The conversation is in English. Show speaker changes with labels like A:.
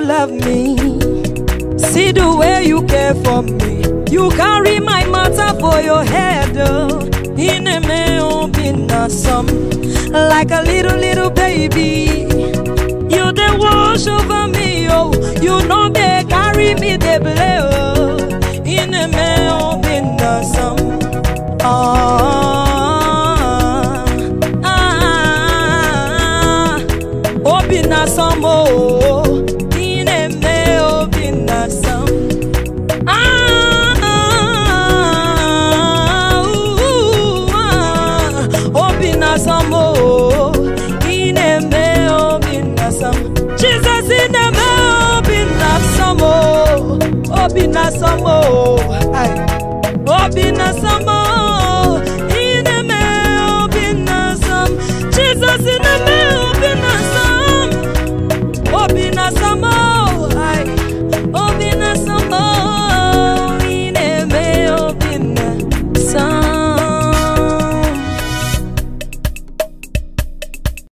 A: love me. See the way you care for me. You carry my matter for your head. In a man been some like a little baby. You the wash over me, oh. You know they carry me the blow. In a man been some. Obina some, oh. In a man obina some. Jesus in the Obina Samo, Obina Samo.